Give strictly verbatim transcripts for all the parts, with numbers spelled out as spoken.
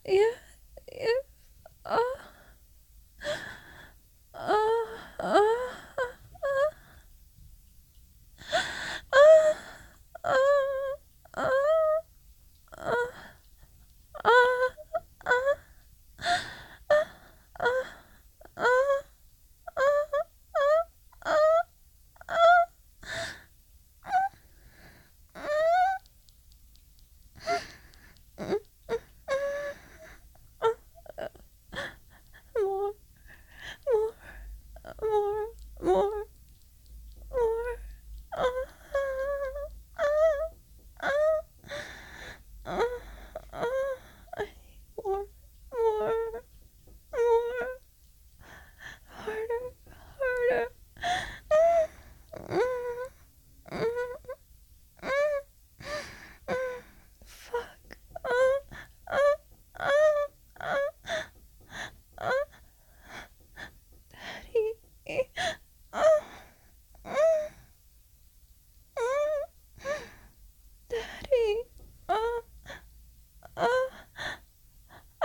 yeah, yeah. Uh, uh, uh, uh, uh, uh, uh, uh, uh, uh, uh, uh, more, more, more, more, more. Uh, uh, uh, uh, uh, I need more, more, more, harder, harder. Mm, mm, mm, mm. Fuck. Uh, uh, uh, uh, uh, Daddy. Uh, mm, mm, Daddy. Uh, uh, uh,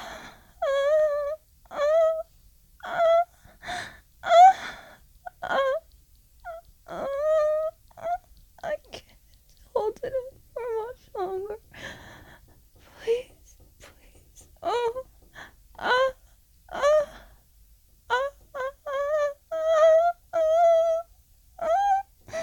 uh, uh, uh, uh, uh, I can't hold it in for much longer. Please, please. Oh, ah, ah, ah, ah, ah, ah, ah.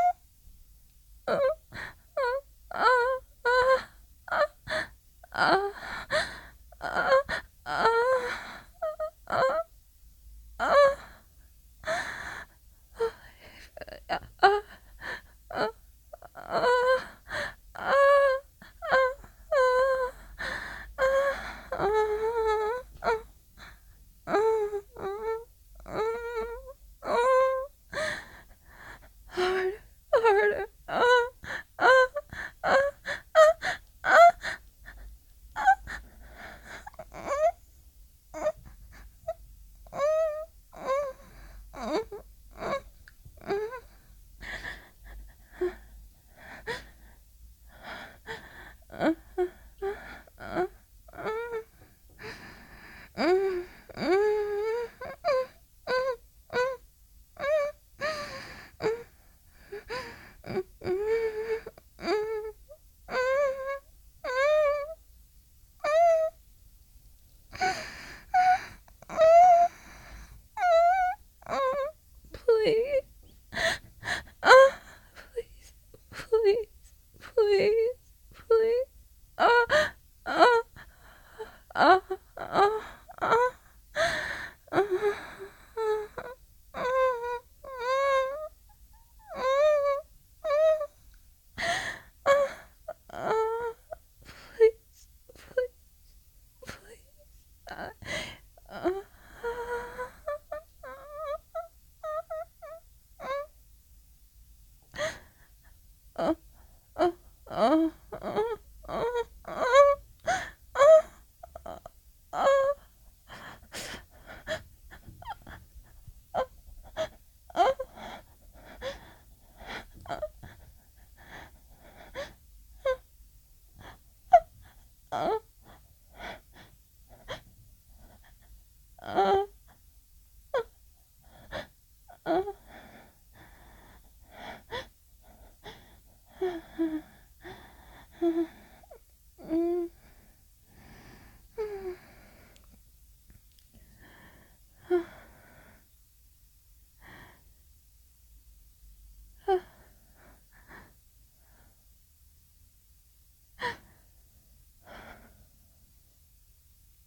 Uh,